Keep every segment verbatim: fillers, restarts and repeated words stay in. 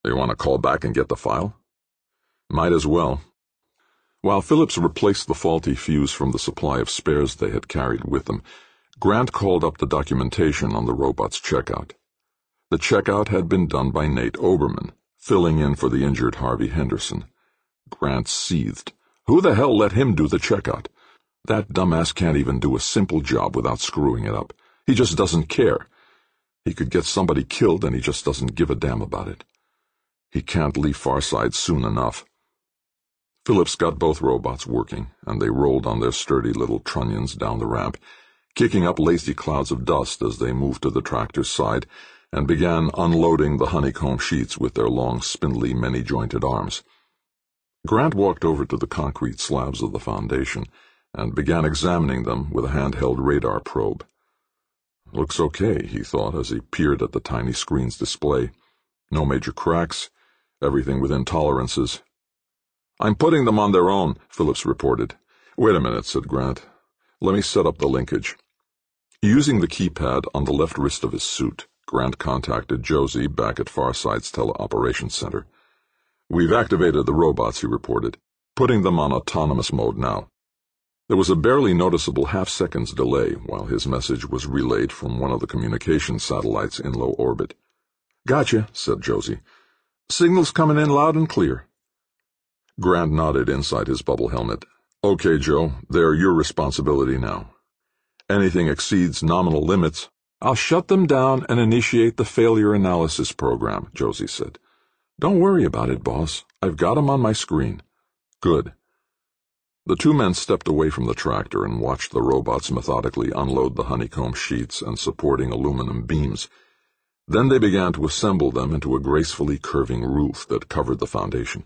You want to call back and get the file? Might as well. While Phillips replaced the faulty fuse from the supply of spares they had carried with them, Grant called up the documentation on the robot's checkout. The checkout had been done by Nate Oberman, filling in for the injured Harvey Henderson. Grant seethed. Who the hell let him do the checkout? That dumbass can't even do a simple job without screwing it up. He just doesn't care. He could get somebody killed and he just doesn't give a damn about it. He can't leave Farside soon enough. Phillips got both robots working, and they rolled on their sturdy little trunnions down the ramp, kicking up lazy clouds of dust as they moved to the tractor's side and began unloading the honeycomb sheets with their long, spindly, many-jointed arms. Grant walked over to the concrete slabs of the foundation and began examining them with a handheld radar probe. Looks okay, he thought as he peered at the tiny screen's display. No major cracks, everything within tolerances. I'm putting them on their own, Phillips reported. Wait a minute, said Grant. Let me set up the linkage. Using the keypad on the left wrist of his suit, Grant contacted Josie back at Farside's teleoperations center. We've activated the robots, he reported, putting them on autonomous mode now. There was a barely noticeable half-second's delay while his message was relayed from one of the communication satellites in low orbit. Gotcha, said Josie. Signal's coming in loud and clear. Grant nodded inside his bubble helmet. Okay, Joe, they're your responsibility now. Anything exceeds nominal limits, I'll shut them down and initiate the failure analysis program, Josie said. Don't worry about it, boss. I've got 'em on my screen. Good. The two men stepped away from the tractor and watched the robots methodically unload the honeycomb sheets and supporting aluminum beams. Then they began to assemble them into a gracefully curving roof that covered the foundation.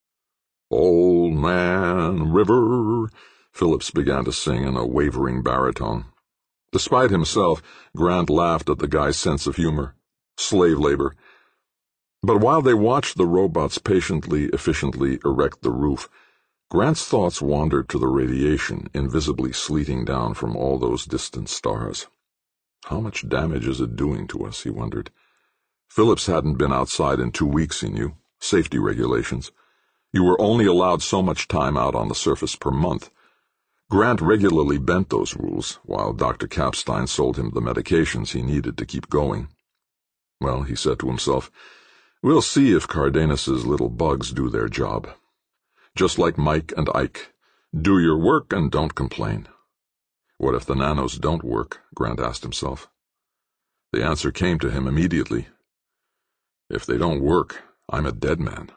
Old Man River, Phillips began to sing in a wavering baritone. Despite himself, Grant laughed at the guy's sense of humor. Slave labor. But while they watched the robots patiently, efficiently erect the roof, Grant's thoughts wandered to the radiation invisibly sleeting down from all those distant stars. How much damage is it doing to us, he wondered. Phillips hadn't been outside in two weeks, he knew. Safety regulations. You were only allowed so much time out on the surface per month. Grant regularly bent those rules, while Doctor Capstein sold him the medications he needed to keep going. Well, he said to himself, we'll see if Cardenas's little bugs do their job. Just like Mike and Ike, do your work and don't complain. What if the nanos don't work? Grant asked himself. The answer came to him immediately. If they don't work, I'm a dead man.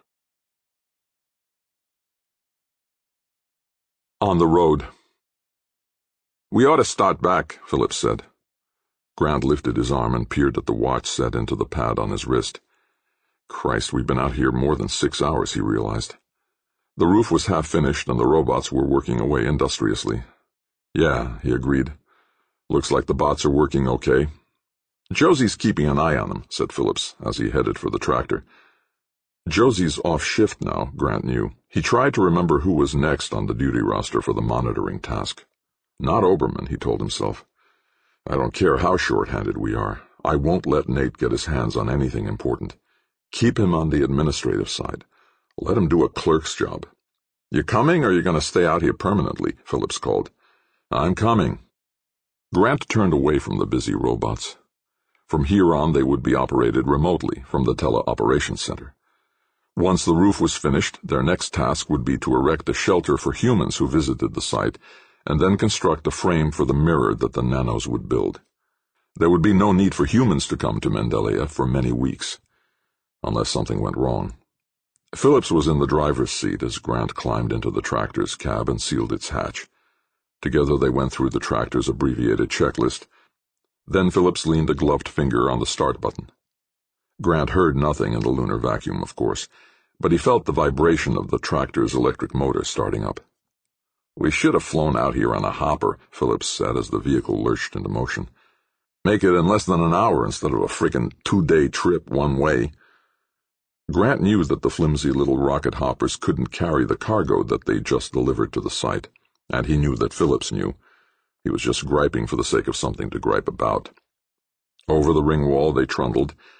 On the road. We ought to start back, Phillips said. Grant lifted his arm and peered at the watch set into the pad on his wrist. Christ, we've been out here more than six hours, he realized. The roof was half finished and the robots were working away industriously. Yeah, he agreed. Looks like the bots are working okay. Josie's keeping an eye on them, said Phillips as he headed for the tractor. Josie's off shift now, Grant knew. He tried to remember who was next on the duty roster for the monitoring task. Not Oberman, he told himself. I don't care how short-handed we are. I won't let Nate get his hands on anything important. Keep him on the administrative side. Let him do a clerk's job. You coming, or are you going to stay out here permanently? Phillips called. I'm coming. Grant turned away from the busy robots. From here on, they would be operated remotely from the teleoperations center. Once the roof was finished, their next task would be to erect a shelter for humans who visited the site, and then construct a frame for the mirror that the nanos would build. There would be no need for humans to come to Mendelia for many weeks, unless something went wrong. Phillips was in the driver's seat as Grant climbed into the tractor's cab and sealed its hatch. Together they went through the tractor's abbreviated checklist. Then Phillips leaned a gloved finger on the start button. Grant heard nothing in the lunar vacuum, of course, but he felt the vibration of the tractor's electric motor starting up. We should have flown out here on a hopper, Phillips said as the vehicle lurched into motion. Make it in less than an hour instead of a frickin' two-day trip one way. Grant knew that the flimsy little rocket hoppers couldn't carry the cargo that they just delivered to the site, and he knew that Phillips knew. He was just griping for the sake of something to gripe about. Over the ring wall they trundled.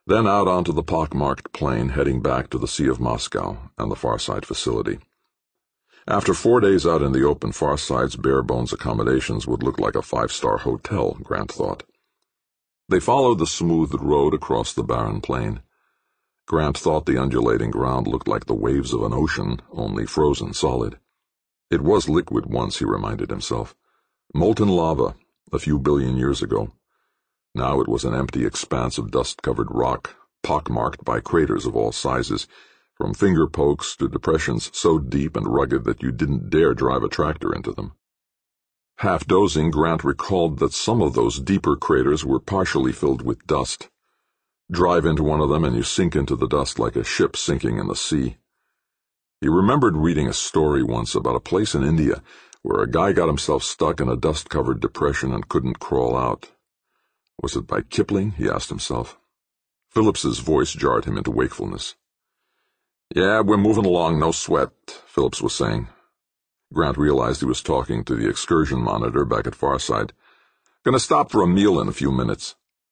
then out onto the pockmarked plain heading back to the Sea of Moscow and the Farside facility. After four days out in the open, Farside's bare-bones accommodations would look like a five-star hotel, Grant thought. They followed the smoothed road across the barren plain. Grant thought the undulating ground looked like the waves of an ocean, only frozen solid. It was liquid once, he reminded himself. Molten lava, a few billion years ago. Now it was an empty expanse of dust-covered rock, pockmarked by craters of all sizes, from finger pokes to depressions so deep and rugged that you didn't dare drive a tractor into them. Half dozing, Grant recalled that some of those deeper craters were partially filled with dust. Drive into one of them and you sink into the dust like a ship sinking in the sea. He remembered reading a story once about a place in India where a guy got himself stuck in a dust-covered depression and couldn't crawl out. Was it by Kipling? He asked himself. Phillips's voice jarred him into wakefulness. Yeah, we're moving along, no sweat, Phillips was saying. Grant realized he was talking to the excursion monitor back at Farside. Gonna stop for a meal in a few minutes.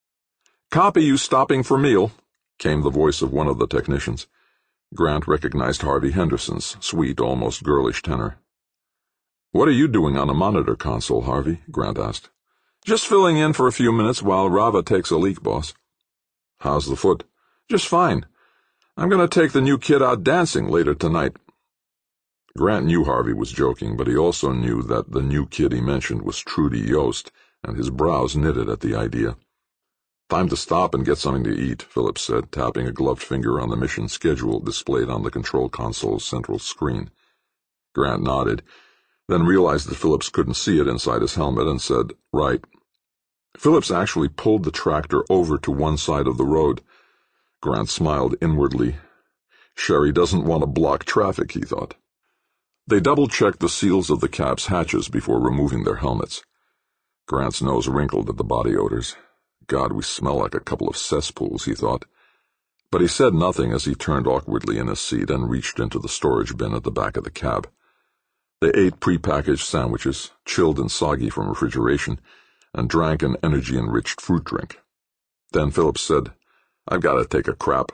Copy you stopping for meal, came the voice of one of the technicians. Grant recognized Harvey Henderson's sweet, almost girlish tenor. What are you doing on a monitor console, Harvey? Grant asked. Just filling in for a few minutes while Rava takes a leak, boss. How's the foot? Just fine. I'm going to take the new kid out dancing later tonight. Grant knew Harvey was joking, but he also knew that the new kid he mentioned was Trudy Yost, and his brows knitted at the idea. Time to stop and get something to eat, Phillips said, tapping a gloved finger on the mission schedule displayed on the control console's central screen. Grant nodded, then realized that Phillips couldn't see it inside his helmet and said, right. Phillips actually pulled the tractor over to one side of the road. Grant smiled inwardly. Sherry doesn't want to block traffic, he thought. They double-checked the seals of the cab's hatches before removing their helmets. Grant's nose wrinkled at the body odors. God, we smell like a couple of cesspools, he thought. But he said nothing as he turned awkwardly in his seat and reached into the storage bin at the back of the cab. They ate prepackaged sandwiches, chilled and soggy from refrigeration, and drank an energy-enriched fruit drink. Then Phillips said, I've got to take a crap.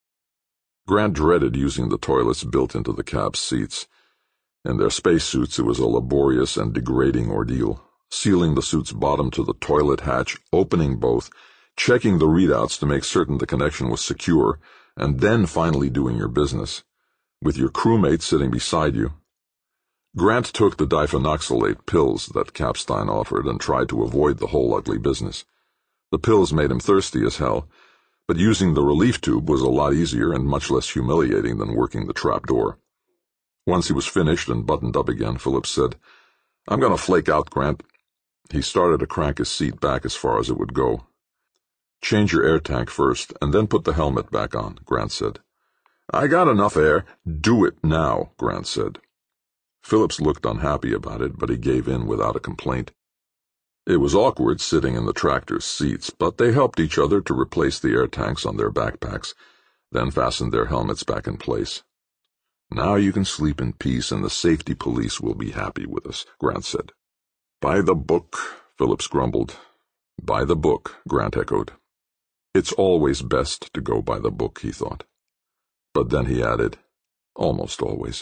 Grant dreaded using the toilets built into the cab's seats. In their spacesuits, it was a laborious and degrading ordeal, sealing the suit's bottom to the toilet hatch, opening both, checking the readouts to make certain the connection was secure, and then finally doing your business, with your crewmate sitting beside you. Grant took the diphenoxylate pills that Capstein offered and tried to avoid the whole ugly business. The pills made him thirsty as hell, but using the relief tube was a lot easier and much less humiliating than working the trap door. Once he was finished and buttoned up again, Phillips said, I'm going to flake out, Grant. He started to crank his seat back as far as it would go. Change your air tank first, and then put the helmet back on, Grant said. I got enough air. Do it now, Grant said. Phillips looked unhappy about it, but he gave in without a complaint. It was awkward sitting in the tractor's seats, but they helped each other to replace the air tanks on their backpacks, then fastened their helmets back in place. Now you can sleep in peace, and the safety police will be happy with us, Grant said. By the book, Phillips grumbled. By the book, Grant echoed. It's always best to go by the book, he thought. But then he added, almost always.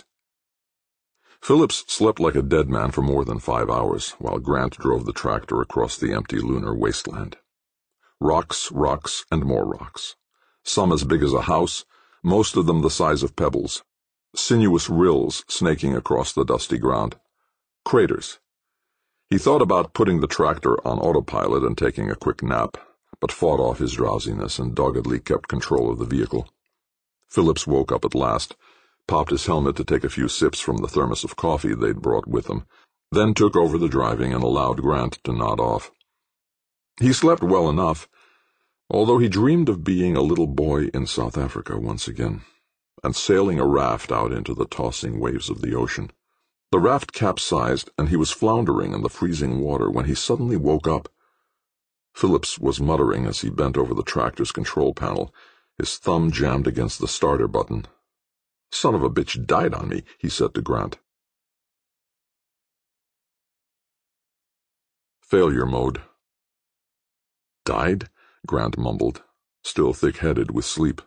Phillips slept like a dead man for more than five hours, while Grant drove the tractor across the empty lunar wasteland. Rocks, rocks, and more rocks. Some as big as a house, most of them the size of pebbles. Sinuous rills snaking across the dusty ground. Craters. He thought about putting the tractor on autopilot and taking a quick nap, but fought off his drowsiness and doggedly kept control of the vehicle. Phillips woke up at last, popped his helmet to take a few sips from the thermos of coffee they'd brought with them, then took over the driving and allowed Grant to nod off. He slept well enough, although he dreamed of being a little boy in South Africa once again, and sailing a raft out into the tossing waves of the ocean. The raft capsized, and he was floundering in the freezing water when he suddenly woke up. Phillips was muttering as he bent over the tractor's control panel, his thumb jammed against the starter button. Son of a bitch died on me, he said to Grant. Failure mode. Died? Grant mumbled. still thick-headed with sleep.